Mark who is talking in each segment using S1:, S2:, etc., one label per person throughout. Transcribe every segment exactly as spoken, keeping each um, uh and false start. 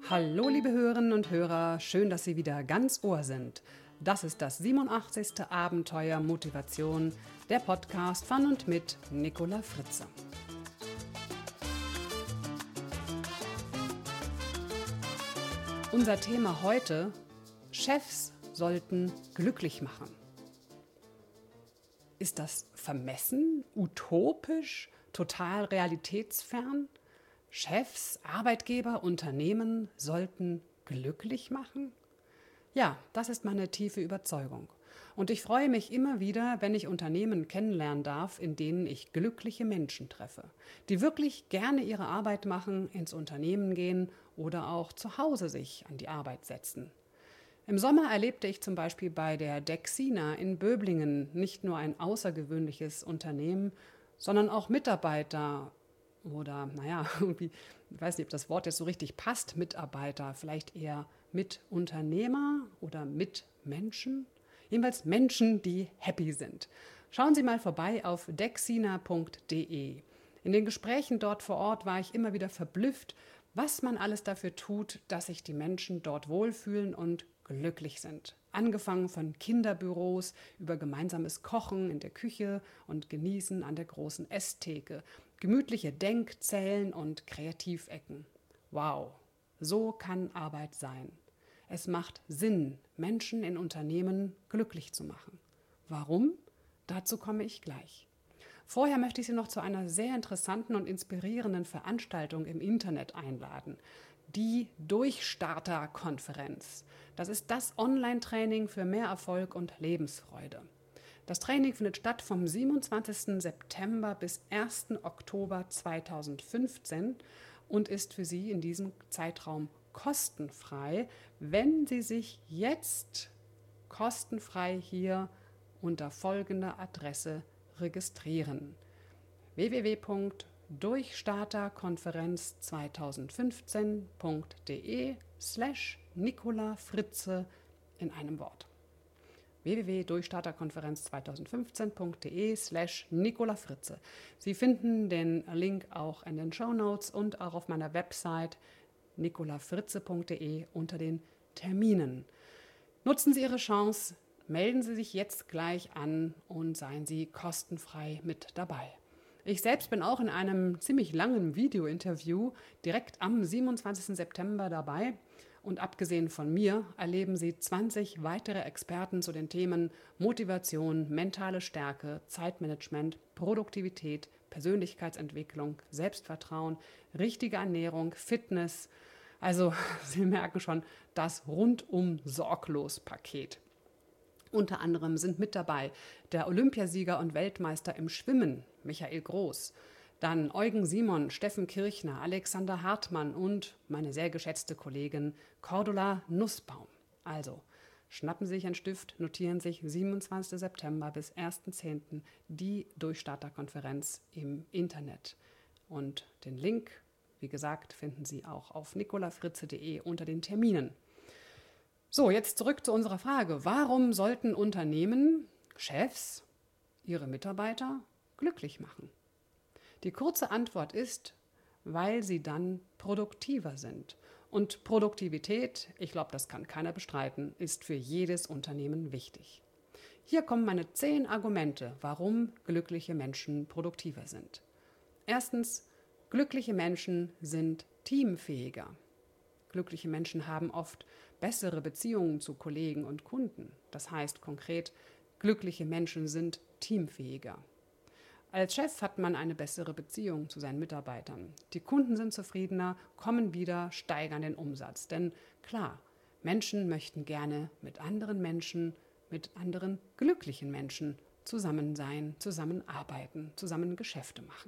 S1: Hallo liebe Hörerinnen und Hörer, schön, dass Sie wieder ganz Ohr sind. Das ist das siebenundachtzigste Abenteuer Motivation, der Podcast von und mit Nicola Fritze. Unser Thema heute: Chefs sollten glücklich machen. Ist das vermessen, utopisch, total realitätsfern? Chefs, Arbeitgeber, Unternehmen sollten glücklich machen? Ja, das ist meine tiefe Überzeugung. Und ich freue mich immer wieder, wenn ich Unternehmen kennenlernen darf, in denen ich glückliche Menschen treffe, die wirklich gerne ihre Arbeit machen, ins Unternehmen gehen oder auch zu Hause sich an die Arbeit setzen. Im Sommer erlebte ich zum Beispiel bei der Dexina in Böblingen nicht nur ein außergewöhnliches Unternehmen, sondern auch Mitarbeiter oder, naja, irgendwie, ich weiß nicht, ob das Wort jetzt so richtig passt, Mitarbeiter, vielleicht eher Mitunternehmer oder Mitmenschen. Jedenfalls Menschen, die happy sind. Schauen Sie mal vorbei auf dexina punkt de. In den Gesprächen dort vor Ort war ich immer wieder verblüfft, was man alles dafür tut, dass sich die Menschen dort wohlfühlen und glücklich sind. Angefangen von Kinderbüros über gemeinsames Kochen in der Küche und Genießen an der großen Esstheke, gemütliche Denkzellen und Kreativecken. Wow, so kann Arbeit sein. Es macht Sinn, Menschen in Unternehmen glücklich zu machen. Warum? Dazu komme ich gleich. Vorher möchte ich Sie noch zu einer sehr interessanten und inspirierenden Veranstaltung im Internet einladen. Die Durchstarter-Konferenz. Das ist das Online-Training für mehr Erfolg und Lebensfreude. Das Training findet statt vom siebenundzwanzigsten September bis ersten Oktober zweitausendfünfzehn und ist für Sie in diesem Zeitraum kostenfrei, wenn Sie sich jetzt kostenfrei hier unter folgender Adresse registrieren: w w w punkt durchstarterkonferenz zweitausendfünfzehn punkt de slash Nicola Fritze in einem Wort. w w w punkt durchstarterkonferenz zweitausendfünfzehn punkt de slash Nicola Fritze. Sie finden den Link auch in den Shownotes und auch auf meiner Website nicolafritze punkt de unter den Terminen. Nutzen Sie Ihre Chance, melden Sie sich jetzt gleich an und seien Sie kostenfrei mit dabei. Ich selbst bin auch in einem ziemlich langen Video-Interview direkt am siebenundzwanzigsten September dabei. Und abgesehen von mir erleben Sie zwanzig weitere Experten zu den Themen Motivation, mentale Stärke, Zeitmanagement, Produktivität, Persönlichkeitsentwicklung, Selbstvertrauen, richtige Ernährung, Fitness. Also Sie merken schon, das Rundum-Sorglos-Paket. Unter anderem sind mit dabei der Olympiasieger und Weltmeister im Schwimmen, Michael Groß, dann Eugen Simon, Steffen Kirchner, Alexander Hartmann und meine sehr geschätzte Kollegin Cordula Nussbaum. Also, schnappen Sie sich einen Stift, notieren sich siebenundzwanzigsten September bis ersten zehnten die Durchstarterkonferenz im Internet. Und den Link, wie gesagt, finden Sie auch auf nicolafritze punkt de unter den Terminen. So, jetzt zurück zu unserer Frage. Warum sollten Unternehmen, Chefs, ihre Mitarbeiter glücklich machen? Die kurze Antwort ist, weil sie dann produktiver sind. Und Produktivität, ich glaube, das kann keiner bestreiten, ist für jedes Unternehmen wichtig. Hier kommen meine zehn Argumente, warum glückliche Menschen produktiver sind. Erstens, glückliche Menschen sind teamfähiger. Glückliche Menschen haben oft bessere Beziehungen zu Kollegen und Kunden. Das heißt konkret, glückliche Menschen sind teamfähiger. Als Chef hat man eine bessere Beziehung zu seinen Mitarbeitern. Die Kunden sind zufriedener, kommen wieder, steigern den Umsatz. Denn klar, Menschen möchten gerne mit anderen Menschen, mit anderen glücklichen Menschen zusammen sein, zusammenarbeiten, zusammen Geschäfte machen.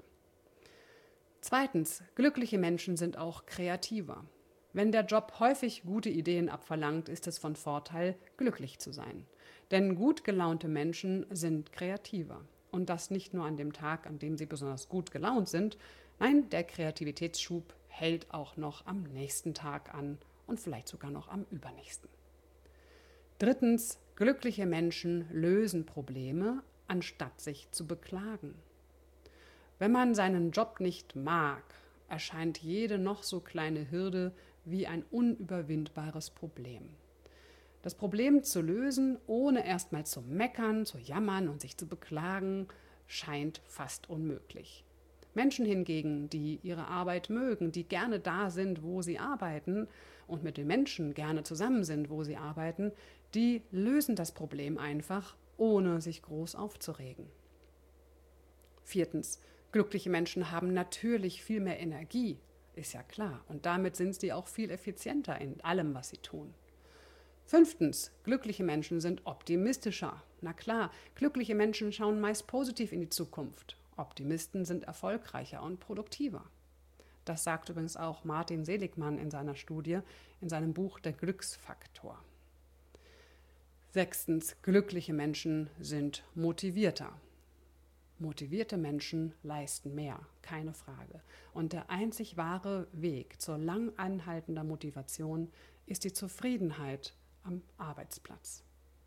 S1: Zweitens, glückliche Menschen sind auch kreativer. Wenn der Job häufig gute Ideen abverlangt, ist es von Vorteil, glücklich zu sein. Denn gut gelaunte Menschen sind kreativer. Und das nicht nur an dem Tag, an dem sie besonders gut gelaunt sind. Nein, der Kreativitätsschub hält auch noch am nächsten Tag an und vielleicht sogar noch am übernächsten. Drittens, glückliche Menschen lösen Probleme, anstatt sich zu beklagen. Wenn man seinen Job nicht mag, erscheint jede noch so kleine Hürde wie ein unüberwindbares Problem. Das Problem zu lösen, ohne erstmal zu meckern, zu jammern und sich zu beklagen, scheint fast unmöglich. Menschen hingegen, die ihre Arbeit mögen, die gerne da sind, wo sie arbeiten und mit den Menschen gerne zusammen sind, wo sie arbeiten, die lösen das Problem einfach, ohne sich groß aufzuregen. Viertens, glückliche Menschen haben natürlich viel mehr Energie, ist ja klar, und damit sind sie auch viel effizienter in allem, was sie tun. Fünftens, glückliche Menschen sind optimistischer. Na klar, glückliche Menschen schauen meist positiv in die Zukunft. Optimisten sind erfolgreicher und produktiver. Das sagt übrigens auch Martin Seligmann in seiner Studie, in seinem Buch Der Glücksfaktor. Sechstens, glückliche Menschen sind motivierter. Motivierte Menschen leisten mehr, keine Frage. Und der einzig wahre Weg zur lang anhaltender Motivation ist die Zufriedenheit am Arbeitsplatz.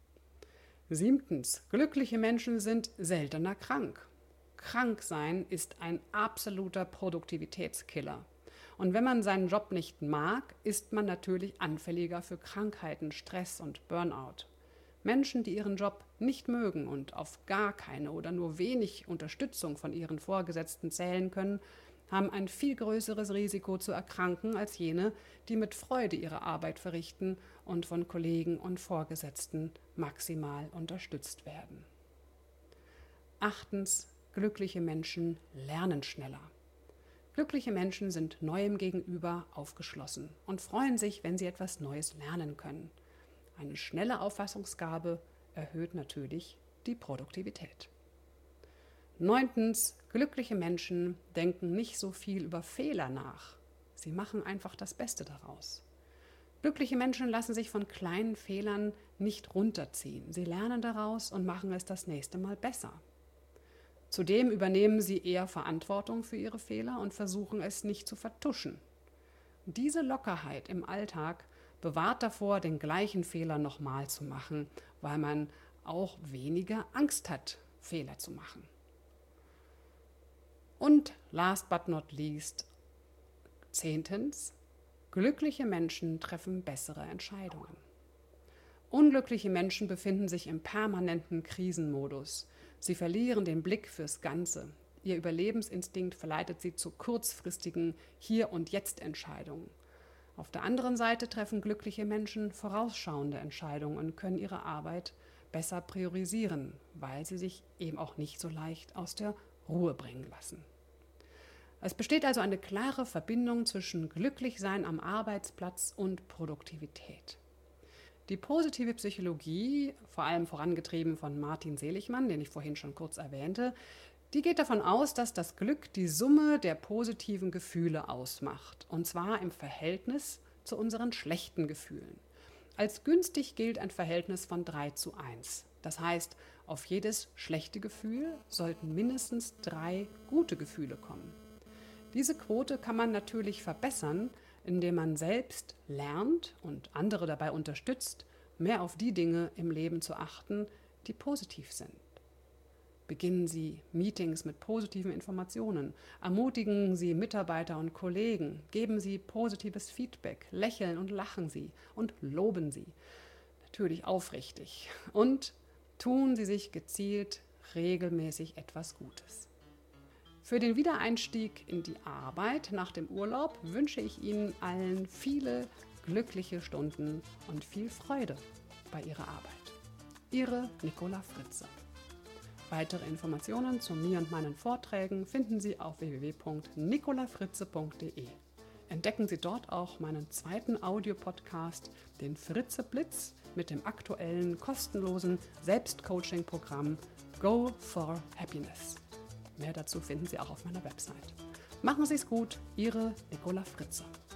S1: Siebtens, glückliche Menschen sind seltener krank. Krank sein ist ein absoluter Produktivitätskiller. Und wenn man seinen Job nicht mag, ist man natürlich anfälliger für Krankheiten, Stress und Burnout. Menschen, die ihren Job nicht mögen und auf gar keine oder nur wenig Unterstützung von ihren Vorgesetzten zählen können, haben ein viel größeres Risiko zu erkranken als jene, die mit Freude ihre Arbeit verrichten und von Kollegen und Vorgesetzten maximal unterstützt werden. Achtens, glückliche Menschen lernen schneller. Glückliche Menschen sind Neuem gegenüber aufgeschlossen und freuen sich, wenn sie etwas Neues lernen können. Eine schnelle Auffassungsgabe erhöht natürlich die Produktivität. Neuntens, glückliche Menschen denken nicht so viel über Fehler nach. Sie machen einfach das Beste daraus. Glückliche Menschen lassen sich von kleinen Fehlern nicht runterziehen. Sie lernen daraus und machen es das nächste Mal besser. Zudem übernehmen sie eher Verantwortung für ihre Fehler und versuchen es nicht zu vertuschen. Diese Lockerheit im Alltag bewahrt davor, den gleichen Fehler nochmal zu machen, weil man auch weniger Angst hat, Fehler zu machen. Und last but not least, zehntens, glückliche Menschen treffen bessere Entscheidungen. Unglückliche Menschen befinden sich im permanenten Krisenmodus. Sie verlieren den Blick fürs Ganze. Ihr Überlebensinstinkt verleitet sie zu kurzfristigen Hier- und Jetzt-Entscheidungen. Auf der anderen Seite treffen glückliche Menschen vorausschauende Entscheidungen und können ihre Arbeit besser priorisieren, weil sie sich eben auch nicht so leicht aus der Ruhe bringen lassen. Es besteht also eine klare Verbindung zwischen Glücklichsein am Arbeitsplatz und Produktivität. Die positive Psychologie, vor allem vorangetrieben von Martin Seligmann, den ich vorhin schon kurz erwähnte, die geht davon aus, dass das Glück die Summe der positiven Gefühle ausmacht, und zwar im Verhältnis zu unseren schlechten Gefühlen. Als günstig gilt ein Verhältnis von drei zu eins. Das heißt, auf jedes schlechte Gefühl sollten mindestens drei gute Gefühle kommen. Diese Quote kann man natürlich verbessern, indem man selbst lernt und andere dabei unterstützt, mehr auf die Dinge im Leben zu achten, die positiv sind. Beginnen Sie Meetings mit positiven Informationen, ermutigen Sie Mitarbeiter und Kollegen, geben Sie positives Feedback, lächeln und lachen Sie und loben Sie, natürlich aufrichtig, und tun Sie sich gezielt regelmäßig etwas Gutes. Für den Wiedereinstieg in die Arbeit nach dem Urlaub wünsche ich Ihnen allen viele glückliche Stunden und viel Freude bei Ihrer Arbeit. Ihre Nicola Fritze. Weitere Informationen zu mir und meinen Vorträgen finden Sie auf w w w punkt nicola fritze punkt de. Entdecken Sie dort auch meinen zweiten Audiopodcast, den Fritze Blitz, mit dem aktuellen kostenlosen Selbstcoaching-Programm Go for Happiness. Mehr dazu finden Sie auch auf meiner Website. Machen Sie es gut, Ihre Nicola Fritze.